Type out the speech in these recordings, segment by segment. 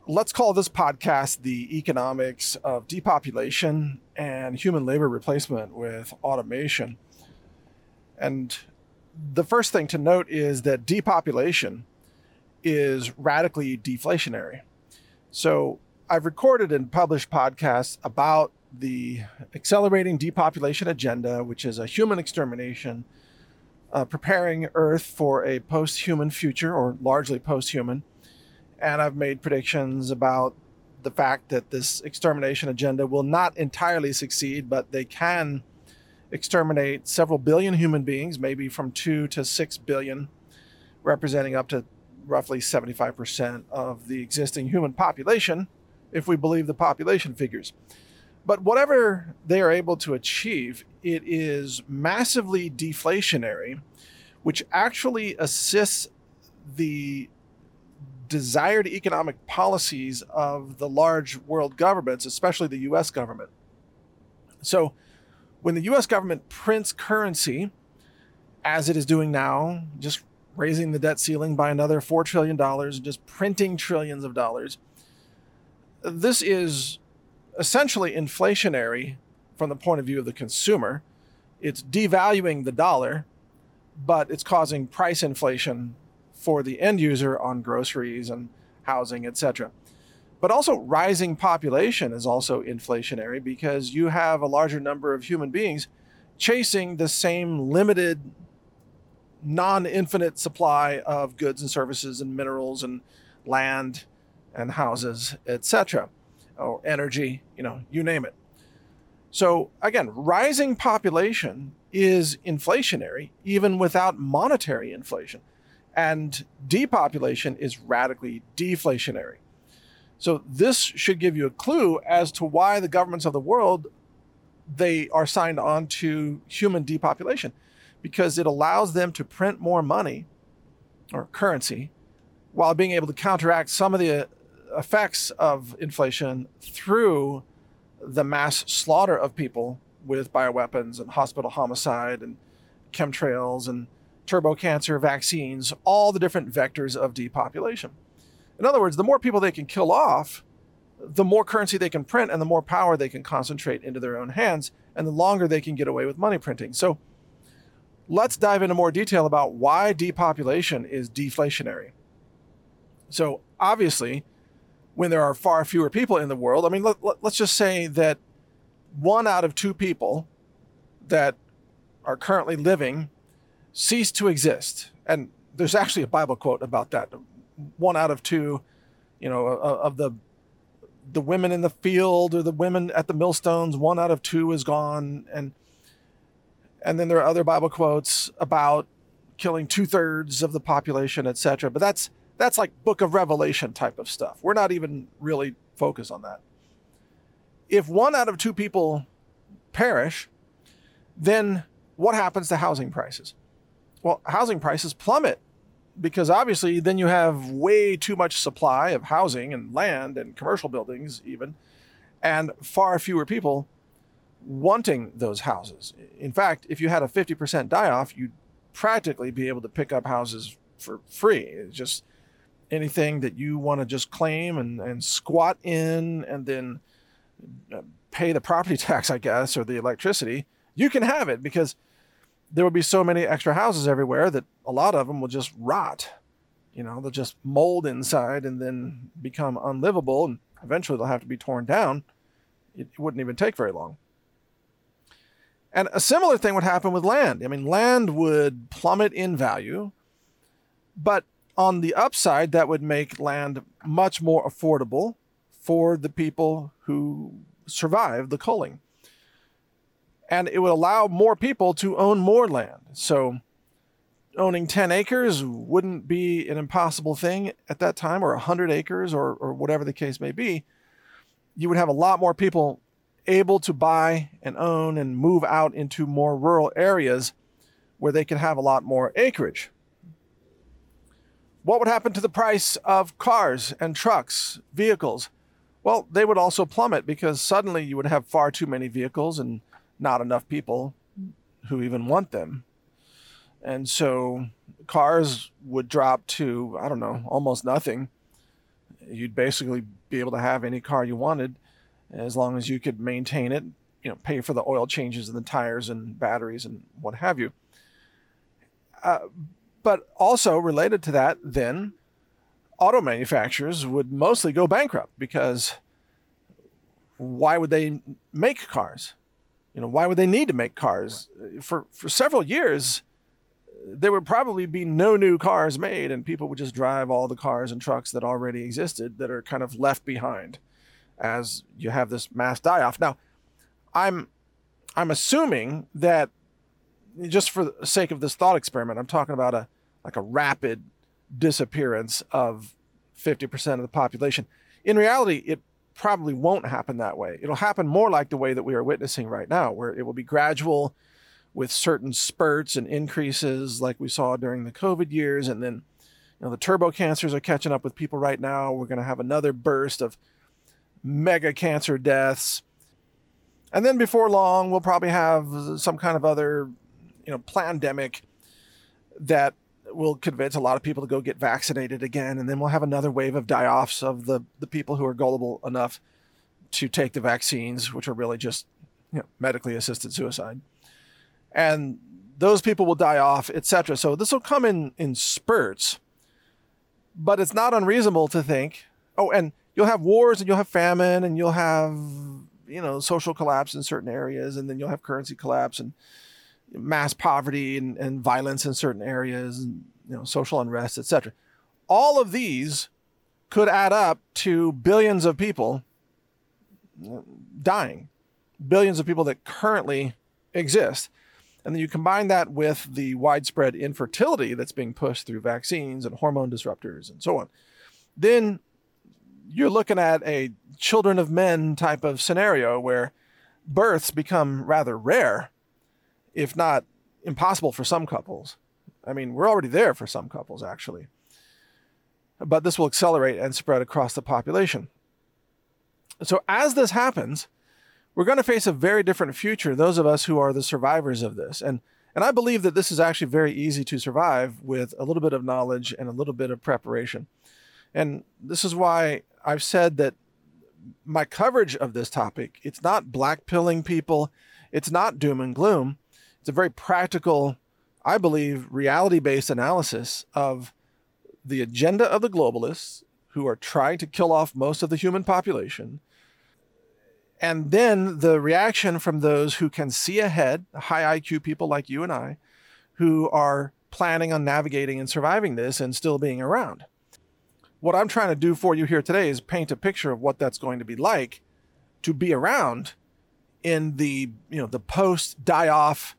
Let's call this podcast The Economics of Depopulation and Human Labor Replacement with Automation. And the first thing to note is that depopulation is radically deflationary. So I've recorded and published podcasts about the accelerating depopulation agenda, which is a human extermination, preparing Earth for a post-human future, or largely post-human. And I've made predictions about the fact that this extermination agenda will not entirely succeed, but they can exterminate several billion human beings, maybe from 2 to 6 billion, representing up to roughly 75% of the existing human population, if we believe the population figures. But whatever they are able to achieve, it is massively deflationary, which actually assists the desired economic policies of the large world governments, especially the US government. So when the US government prints currency, as it is doing now, just raising the debt ceiling by another $4 trillion, just printing trillions of dollars, this is essentially inflationary from the point of view of the consumer. It's devaluing the dollar, but it's causing price inflation for the end user on groceries and housing, etc. But also rising population is also inflationary because you have a larger number of human beings chasing the same limited, non-infinite supply of goods and services and minerals and land and houses, etc. Or energy, you name it. So again, rising population is inflationary even without monetary inflation. And depopulation is radically deflationary. So this should give you a clue as to why the governments of the world, they are signed on to human depopulation, because it allows them to print more money or currency while being able to counteract some of the effects of inflation through the mass slaughter of people with bioweapons and hospital homicide and chemtrails and turbo cancer, vaccines, all the different vectors of depopulation. In other words, the more people they can kill off, the more currency they can print and the more power they can concentrate into their own hands, and the longer they can get away with money printing. So let's dive into more detail about why depopulation is deflationary. So obviously, when there are far fewer people in the world, let's just say that 1 out of 2 people that are currently living cease to exist. And there's actually a Bible quote about that. 1 out of 2, of the women in the field or the women at the millstones, 1 out of 2 is gone. And then there are other Bible quotes about killing 2/3 of the population, etc. But that's like Book of Revelation type of stuff. We're not even really focused on that. If 1 out of 2 people perish, then what happens to housing prices? Well, housing prices plummet because obviously then you have way too much supply of housing and land and commercial buildings even, and far fewer people wanting those houses. In fact, if you had a 50% die-off, you'd practically be able to pick up houses for free. It's just anything that you want to just claim and squat in and then pay the property tax, I guess, or the electricity, you can have it because there will be so many extra houses everywhere that a lot of them will just rot. They'll just mold inside and then become unlivable, and eventually they'll have to be torn down. It wouldn't even take very long. And a similar thing would happen with land. Land would plummet in value, but on the upside, that would make land much more affordable for the people who survive the culling. And it would allow more people to own more land. So owning 10 acres wouldn't be an impossible thing at that time, or 100 acres, or whatever the case may be. You would have a lot more people able to buy and own and move out into more rural areas where they could have a lot more acreage. What would happen to the price of cars and trucks, vehicles? Well, they would also plummet because suddenly you would have far too many vehicles and not enough people who even want them. And so cars would drop to, almost nothing. You'd basically be able to have any car you wanted as long as you could maintain it, pay for the oil changes and the tires and batteries and what have you. But also related to that, then auto manufacturers would mostly go bankrupt, because why would they make cars? Why would they need to make cars? For several years, there would probably be no new cars made, and people would just drive all the cars and trucks that already existed that are kind of left behind as you have this mass die-off. Now, I'm assuming that, just for the sake of this thought experiment, I'm talking about a rapid disappearance of 50% of the population. In reality, it probably won't happen that way. It'll happen more like the way that we are witnessing right now, where it will be gradual with certain spurts and increases like we saw during the COVID years. And then, the turbo cancers are catching up with people right now. We're going to have another burst of mega cancer deaths. And then before long, we'll probably have some kind of other, pandemic that will convince a lot of people to go get vaccinated again. And then we'll have another wave of die-offs of the people who are gullible enough to take the vaccines, which are really just, medically assisted suicide. And those people will die off, etc. So this will come in spurts, but it's not unreasonable to think, and you'll have wars, and you'll have famine, and you'll have, social collapse in certain areas, and then you'll have currency collapse and mass poverty and violence in certain areas, and, social unrest, etc. All of these could add up to billions of people dying, billions of people that currently exist. And then you combine that with the widespread infertility that's being pushed through vaccines and hormone disruptors and so on. Then you're looking at a children of men type of scenario where births become rather rare, if not impossible for some couples. I mean, we're already there for some couples, actually. But this will accelerate and spread across the population. So as this happens, we're going to face a very different future, those of us who are the survivors of this. And I believe that this is actually very easy to survive with a little bit of knowledge and a little bit of preparation. And this is why I've said that my coverage of this topic, it's not black-pilling people, it's not doom and gloom. It's a very practical, I believe, reality-based analysis of the agenda of the globalists who are trying to kill off most of the human population, and then the reaction from those who can see ahead, high IQ people like you and I, who are planning on navigating and surviving this and still being around. What I'm trying to do for you here today is paint a picture of what that's going to be like to be around in the post die-off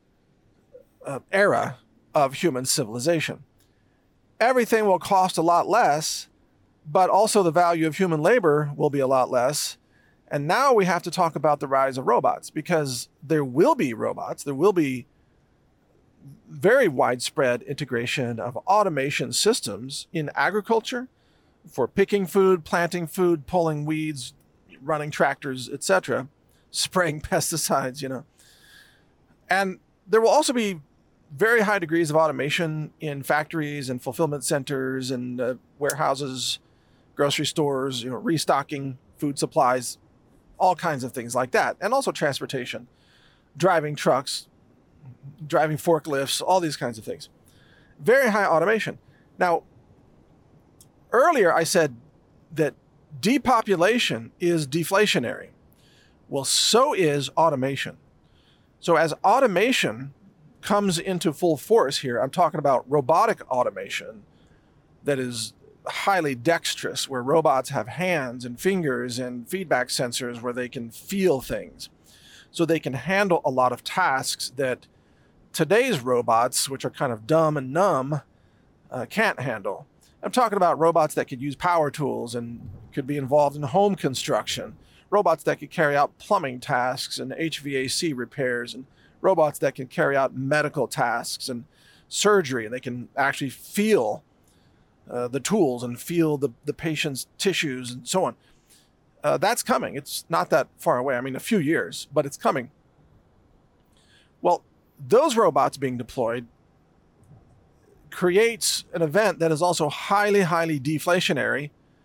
era of human civilization. Everything will cost a lot less, but also the value of human labor will be a lot less. And now we have to talk about the rise of robots, because there will be robots. There will be very widespread integration of automation systems in agriculture for picking food, planting food, pulling weeds, running tractors, etc., spraying pesticides, And there will also be very high degrees of automation in factories and fulfillment centers and warehouses, grocery stores, restocking food supplies, all kinds of things like that. And also transportation, driving trucks, driving forklifts, all these kinds of things. Very high automation. Now, earlier I said that depopulation is deflationary. Well, so is automation. So as automation comes into full force here, I'm talking about robotic automation that is highly dexterous, where robots have hands and fingers and feedback sensors where they can feel things. So they can handle a lot of tasks that today's robots, which are kind of dumb and numb, can't handle. I'm talking about robots that could use power tools and could be involved in home construction, robots that could carry out plumbing tasks and HVAC repairs, and robots that can carry out medical tasks and surgery, and they can actually feel the tools and feel the patient's tissues and so on. That's coming. It's not that far away. I mean, a few years, but it's coming. Well, those robots being deployed creates an event that is also highly, highly deflationary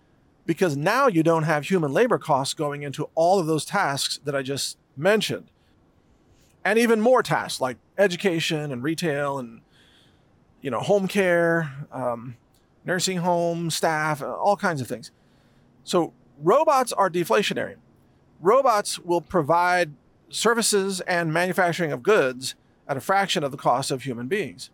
because now you don't have human labor costs going into all of those tasks that I just mentioned. And even more tasks like education and retail and, home care, nursing home staff, all kinds of things. So robots are deflationary. Robots will provide services and manufacturing of goods at a fraction of the cost of human beings.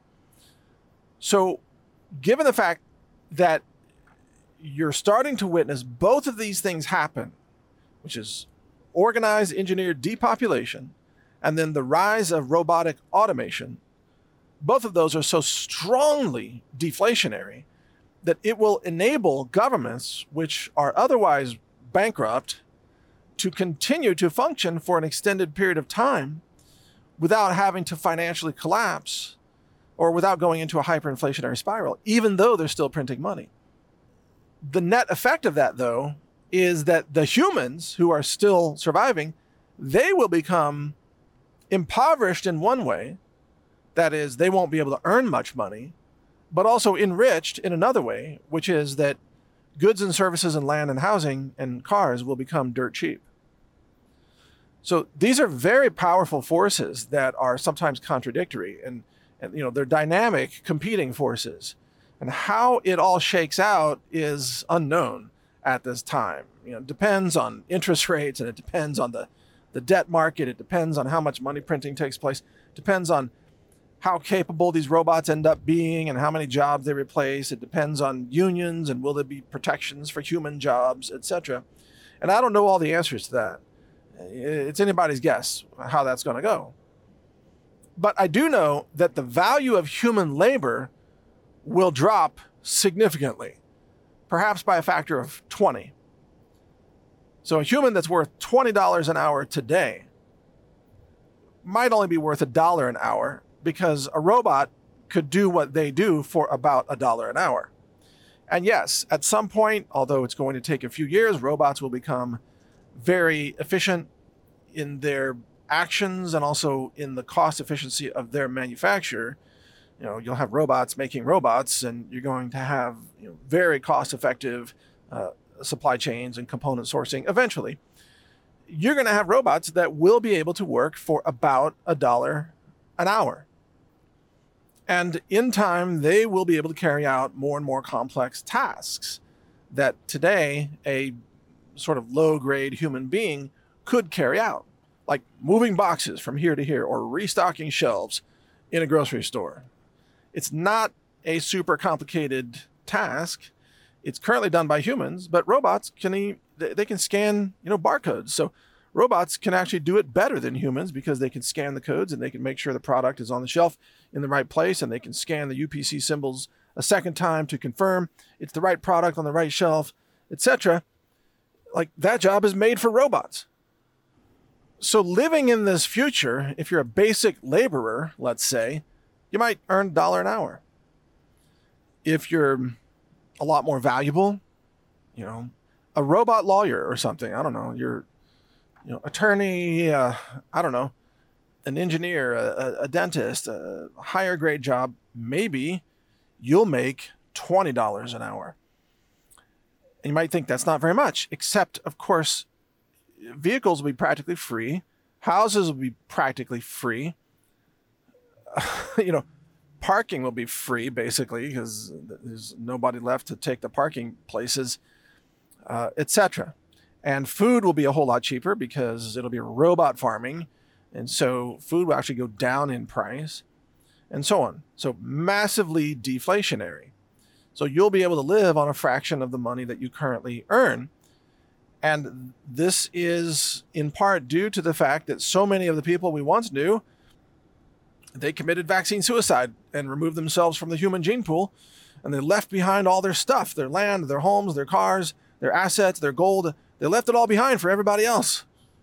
So given the fact that you're starting to witness both of these things happen, which is organized, engineered depopulation, and then the rise of robotic automation, both of those are so strongly deflationary that it will enable governments, which are otherwise bankrupt, to continue to function for an extended period of time without having to financially collapse or without going into a hyperinflationary spiral, even though they're still printing money. The net effect of that, though, is that the humans who are still surviving, they will become impoverished in one way. That is, they won't be able to earn much money, but also enriched in another way, which is that goods and services and land and housing and cars will become dirt cheap. So these are very powerful forces that are sometimes contradictory, and they're dynamic, competing forces. And how it all shakes out is unknown at this time. It depends on interest rates, and it depends on the debt market. It depends on how much money printing takes place. It depends on how capable these robots end up being and how many jobs they replace. It depends on unions and will there be protections for human jobs, etc. And I don't know all the answers to that. It's anybody's guess how that's going to go. But I do know that the value of human labor will drop significantly, perhaps by a factor of 20. So a human that's worth $20 an hour today might only be worth $1 an hour because a robot could do what they do for about $1 an hour. And yes, at some point, although it's going to take a few years, robots will become very efficient in their actions and also in the cost efficiency of their manufacture. You'll have robots making robots, and you're going to have very cost-effective supply chains and component sourcing. Eventually, you're going to have robots that will be able to work for about $1 an hour. And in time, they will be able to carry out more and more complex tasks that today a sort of low-grade human being could carry out, like moving boxes from here to here or restocking shelves in a grocery store. It's not a super complicated task. It's currently done by humans, but robots can scan, barcodes. So robots can actually do it better than humans because they can scan the codes and they can make sure the product is on the shelf in the right place, and they can scan the UPC symbols a second time to confirm it's the right product on the right shelf, etc. Like, that job is made for robots. So living in this future, if you're a basic laborer, let's say, you might earn $1 an hour. If you're a lot more valuable, a robot lawyer or something, I don't know, you're, attorney, I don't know, an engineer, a dentist, a higher grade job, maybe you'll make $20 an hour. And you might think that's not very much, except, of course, vehicles will be practically free. Houses will be practically free. Parking will be free, basically, because there's nobody left to take the parking places, etc. And food will be a whole lot cheaper because it'll be robot farming. And so food will actually go down in price and so on. So massively deflationary. So you'll be able to live on a fraction of the money that you currently earn. And this is in part due to the fact that so many of the people we once knew, they committed vaccine suicide and removed themselves from the human gene pool, and they left behind all their stuff, their land, their homes, their cars, their assets, their gold. They left it all behind for everybody else.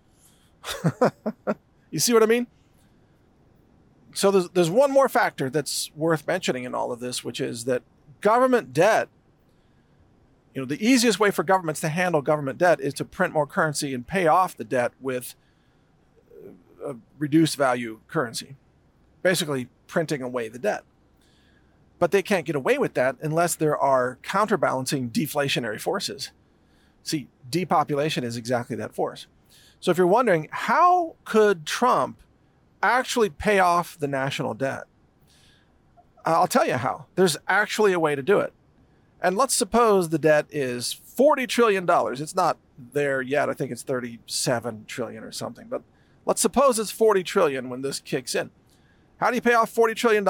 You see what I mean? So there's one more factor that's worth mentioning in all of this, which is that government debt, the easiest way for governments to handle government debt is to print more currency and pay off the debt with a reduced value currency, basically printing away the debt. But they can't get away with that unless there are counterbalancing deflationary forces. See, depopulation is exactly that force. So if you're wondering, how could Trump actually pay off the national debt? I'll tell you how. There's actually a way to do it. And let's suppose the debt is $40 trillion. It's not there yet. I think it's 37 trillion or something. But let's suppose it's 40 trillion when this kicks in. How do you pay off $40 trillion?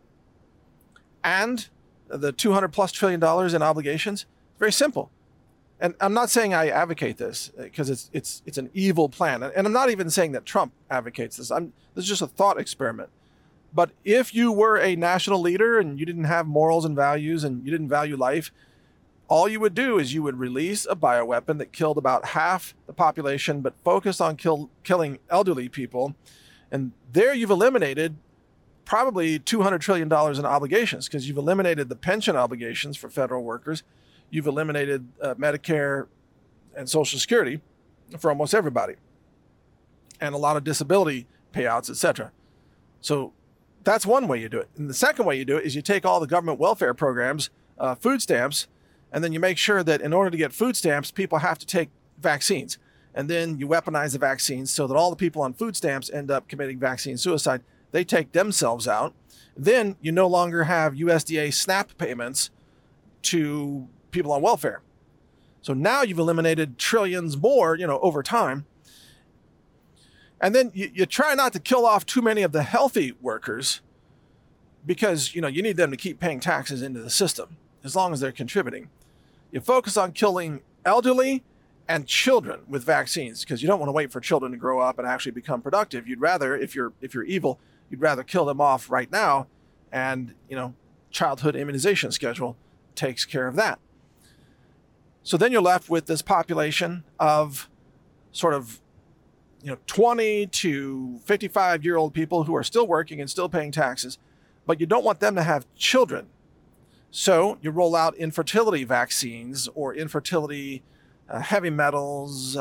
And the $200 plus trillion in obligations? Very simple. And I'm not saying I advocate this because it's an evil plan. And I'm not even saying that Trump advocates this. This is just a thought experiment. But if you were a national leader and you didn't have morals and values and you didn't value life, all you would do is you would release a bioweapon that killed about half the population, but focused on killing elderly people. And there you've eliminated probably $200 trillion in obligations because you've eliminated the pension obligations for federal workers. You've eliminated Medicare and Social Security for almost everybody, and a lot of disability payouts, etc. So that's one way you do it. And the second way you do it is you take all the government welfare programs, food stamps, and then you make sure that in order to get food stamps, people have to take vaccines. And then you weaponize the vaccines so that all the people on food stamps end up committing vaccine suicide. They take themselves out. Then you no longer have USDA SNAP payments to people on welfare. So now you've eliminated trillions more, over time. And then you try not to kill off too many of the healthy workers because, you need them to keep paying taxes into the system as long as they're contributing. You focus on killing elderly and children with vaccines because you don't want to wait for children to grow up and actually become productive. You'd rather, if you're evil, you'd rather kill them off right now. And, childhood immunization schedule takes care of that. So then you're left with this population of sort of 20 to 55-year-old people who are still working and still paying taxes, but you don't want them to have children. So you roll out infertility vaccines or infertility heavy metals,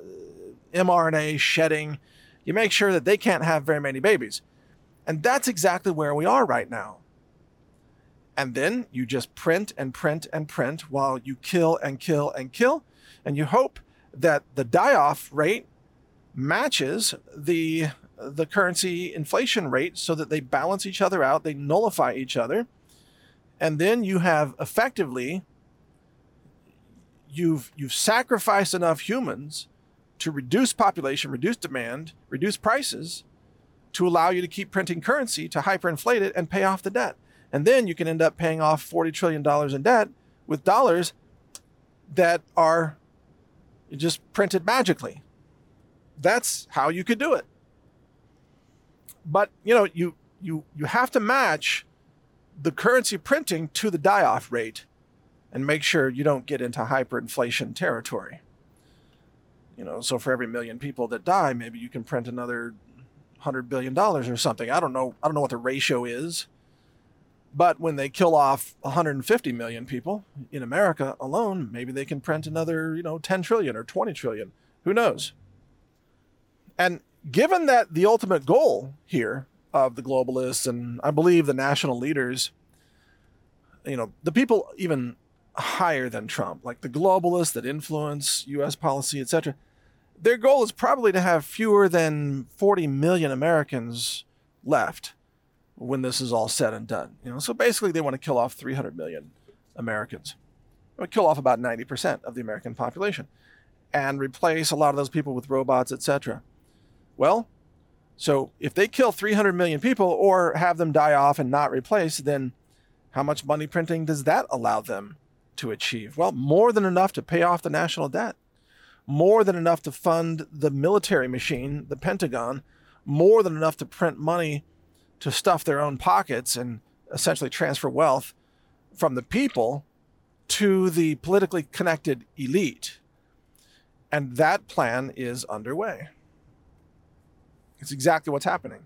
mRNA shedding. You make sure that they can't have very many babies. And that's exactly where we are right now. And then you just print and print and print while you kill and kill and kill. And you hope that the die-off rate matches the currency inflation rate so that they balance each other out, they nullify each other. And then you have effectively, you've sacrificed enough humans to reduce population, reduce demand, reduce prices to allow you to keep printing currency, to hyperinflate it and pay off the debt. And then you can end up paying off $40 trillion in debt with dollars that are just printed magically. That's how you could do it. But, you have to match the currency printing to the die-off rate and make sure you don't get into hyperinflation territory. So for every million people that die, maybe you can print another $100 billion or something. I don't know what the ratio is. But when they kill off 150 million people in America alone, maybe they can print another, 10 trillion or 20 trillion. Who knows? And given that the ultimate goal here of the globalists and I believe the national leaders, the people even higher than Trump, like the globalists that influence U.S. policy, etc., their goal is probably to have fewer than 40 million Americans left when this is all said and done. So basically they want to kill off 300 million Americans. They would kill off about 90% of the American population and replace a lot of those people with robots, etc. Well, so if they kill 300 million people or have them die off and not replace, then how much money printing does that allow them to achieve? Well, more than enough to pay off the national debt, more than enough to fund the military machine, the Pentagon, more than enough to print money to stuff their own pockets and essentially transfer wealth from the people to the politically connected elite. And that plan is underway. It's exactly what's happening.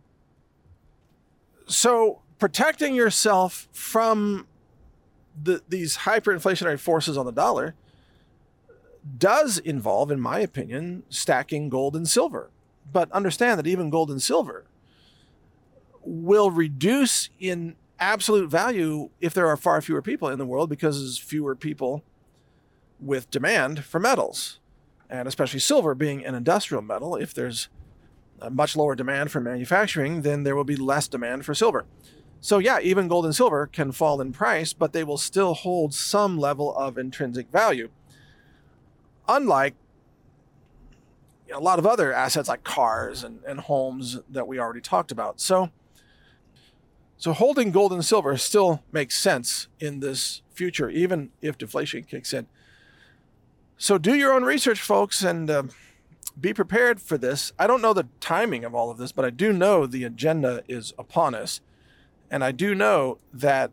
So protecting yourself from these hyperinflationary forces on the dollar does involve, in my opinion, stacking gold and silver. But understand that even gold and silver will reduce in absolute value if there are far fewer people in the world, because as fewer people with demand for metals, and especially silver being an industrial metal. If there's a much lower demand for manufacturing, then there will be less demand for silver. So yeah, even gold and silver can fall in price, but they will still hold some level of intrinsic value. Unlike a lot of other assets like cars and homes that we already talked about. So holding gold and silver still makes sense in this future, even if deflation kicks in. So do your own research, folks, and be prepared for this. I don't know the timing of all of this, but I do know the agenda is upon us. And I do know that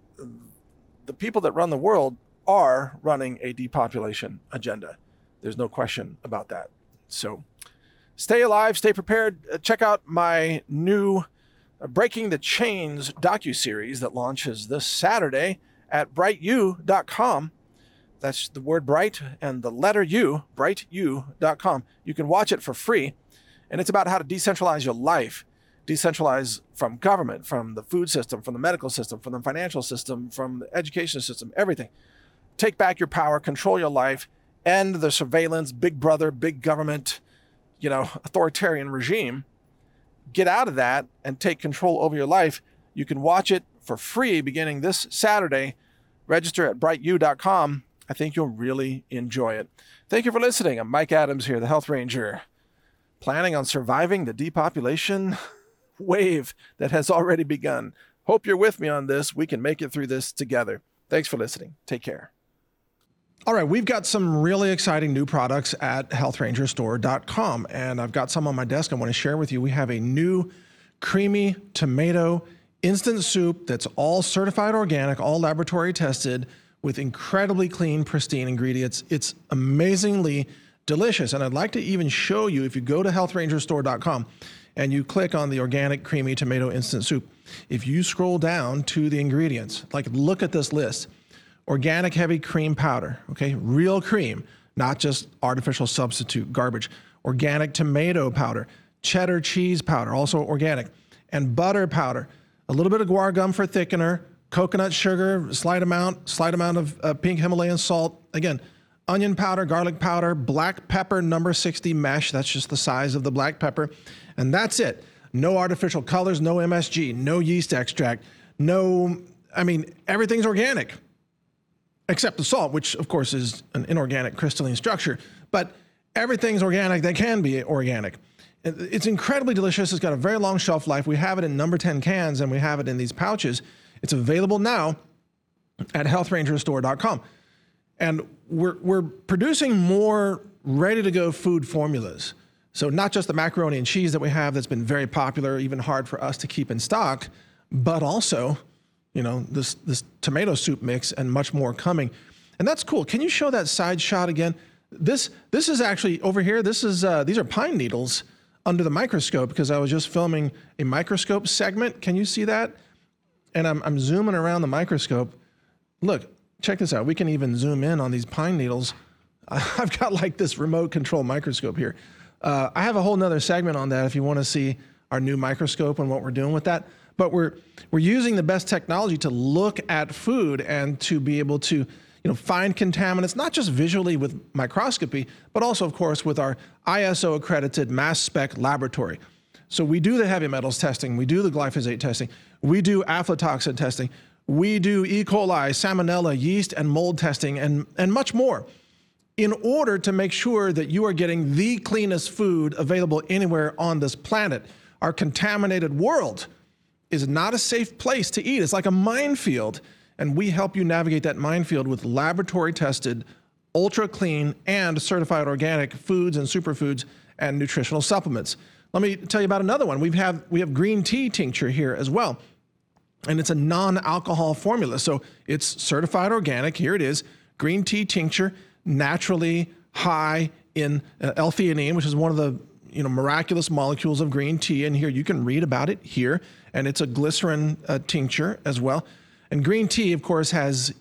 the people that run the world are running a depopulation agenda. There's no question about that. So stay alive, stay prepared. Check out my new Breaking the Chains docuseries that launches this Saturday at brightu.com. That's the word bright and the letter U, brightu.com. You can watch it for free. And it's about how to decentralize your life. Decentralize from government, from the food system, from the medical system, from the financial system, from the education system, everything. Take back your power, control your life, end the surveillance, big brother, big government, authoritarian regime. Get out of that and take control over your life. You can watch it for free beginning this Saturday. Register at brightu.com. I think you'll really enjoy it. Thank you for listening. I'm Mike Adams here, the Health Ranger, planning on surviving the depopulation wave that has already begun. Hope you're with me on this. We can make it through this together. Thanks for listening. Take care. All right, we've got some really exciting new products at healthrangerstore.com, and I've got some on my desk I want to share with you. We have a new creamy tomato instant soup that's all certified organic, all laboratory tested, with incredibly clean, pristine ingredients. It's amazingly delicious, and I'd like to even show you, if you go to healthrangerstore.com and you click on the organic creamy tomato instant soup, if you scroll down to the ingredients, look at this list. Organic heavy cream powder, okay? Real cream, not just artificial substitute garbage. Organic tomato powder, cheddar cheese powder, also organic, and butter powder. A little bit of guar gum for thickener, coconut sugar, slight amount of pink Himalayan salt. Again, onion powder, garlic powder, black pepper number 60 mesh. That's just the size of the black pepper. And that's it. No artificial colors, no MSG, no yeast extract, everything's organic. Except the salt, which of course is an inorganic crystalline structure, but everything's organic that can be organic. It's incredibly delicious. It's got a very long shelf life. We have it in number 10 cans and we have it in these pouches. It's available now at healthrangerstore.com. And we're producing more ready to go food formulas. So not just the macaroni and cheese that we have that's been very popular, even hard for us to keep in stock, but also this tomato soup mix and much more coming. And that's cool. Can you show that side shot again? This is actually over here. These are pine needles under the microscope, because I was just filming a microscope segment. Can you see that? And I'm zooming around the microscope. Look, check this out. We can even zoom in on these pine needles. I've got this remote control microscope here. I have a whole nother segment on that if you want to see our new microscope and what we're doing with that. But we're using the best technology to look at food and to be able to find contaminants, not just visually with microscopy, but also, of course, with our ISO accredited mass spec laboratory. So we do the heavy metals testing, we do the glyphosate testing, we do aflatoxin testing, we do E. coli, salmonella, yeast, and mold testing, and much more, in order to make sure that you are getting the cleanest food available anywhere on this planet. Our contaminated world is not a safe place to eat. It's like a minefield, and we help you navigate that minefield with laboratory-tested, ultra-clean, and certified organic foods and superfoods and nutritional supplements. Let me tell you about another one. We have green tea tincture here as well, and it's a non-alcohol formula, so it's certified organic. Here it is, green tea tincture, naturally high in L-theanine, which is one of the miraculous molecules of green tea. And here you can read about it here, and it's a glycerin tincture as well. And green tea, of course, has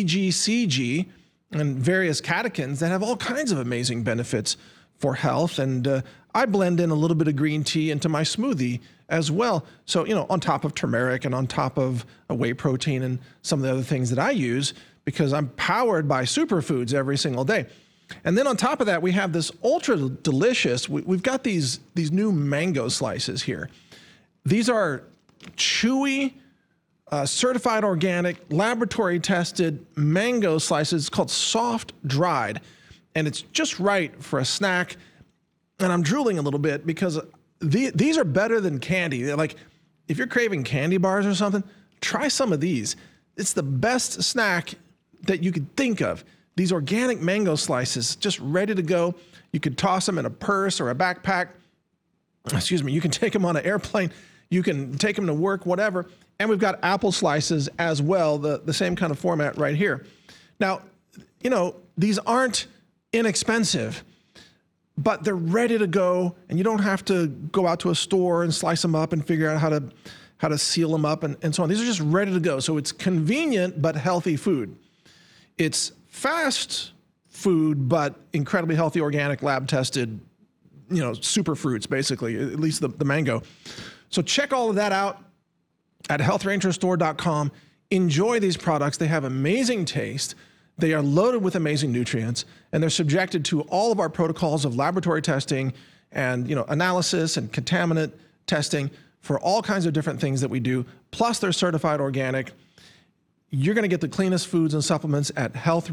EGCG and various catechins that have all kinds of amazing benefits for health. And I blend in a little bit of green tea into my smoothie as well. So, on top of turmeric and on top of whey protein and some of the other things that I use, because I'm powered by superfoods every single day. And then on top of that, we have this ultra delicious, we've got these new mango slices here. These are chewy, certified organic, laboratory tested mango slices. It's called soft dried, and it's just right for a snack. And I'm drooling a little bit because these are better than candy. They're like, if you're craving candy bars or something, try some of these. It's the best snack that you could think of. These organic mango slices, just ready to go. You could toss them in a purse or a backpack. Excuse me. You can take them on an airplane. You can take them to work, whatever. And we've got apple slices as well, the same kind of format right here. Now, you know, these aren't inexpensive, but they're ready to go, and you don't have to go out to a store and slice them up and figure out how to seal them up and so on. These are just ready to go. So it's convenient but healthy food. It's fast food, but incredibly healthy, organic, lab tested, you know, super fruits, basically, at least the mango. So check all of that out at healthrangerstore.com. Enjoy these products. They have amazing taste. They are loaded with amazing nutrients, and they're subjected to all of our protocols of laboratory testing and, you know, analysis and contaminant testing for all kinds of different things that we do. Plus, they're certified organic. You're going to get the cleanest foods and supplements at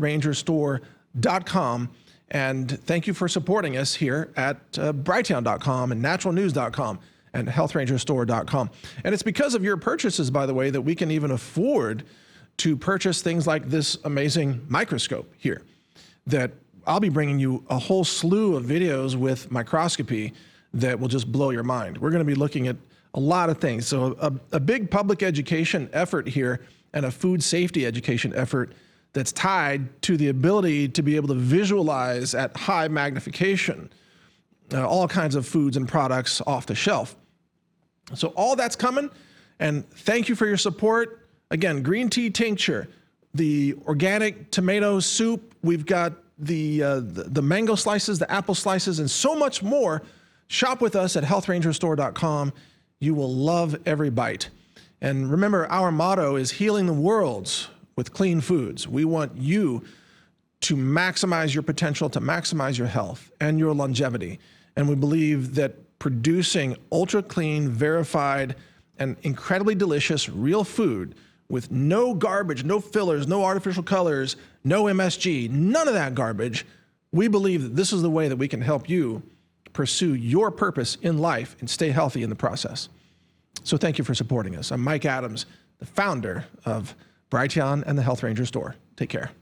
healthrangerstore.com. And thank you for supporting us here at Brighteon.com and naturalnews.com and healthrangerstore.com. And it's because of your purchases, by the way, that we can even afford to purchase things like this amazing microscope here, that I'll be bringing you a whole slew of videos with microscopy that will just blow your mind. We're going to be looking at a lot of things. So a big public education effort here and a food safety education effort that's tied to the ability to be able to visualize at high magnification all kinds of foods and products off the shelf. So all that's coming, and thank you for your support. Again, green tea tincture, the organic tomato soup, we've got the mango slices, the apple slices, and so much more. Shop with us at healthrangerstore.com. You will love every bite. And remember, our motto is healing the worlds with clean foods. We want you to maximize your potential, to maximize your health and your longevity. And we believe that producing ultra clean, verified, and incredibly delicious real food with no garbage, no fillers, no artificial colors, no MSG, none of that garbage, we believe that this is the way that we can help you pursue your purpose in life and stay healthy in the process. So thank you for supporting us. I'm Mike Adams, the founder of Brighteon and the Health Ranger Store. Take care.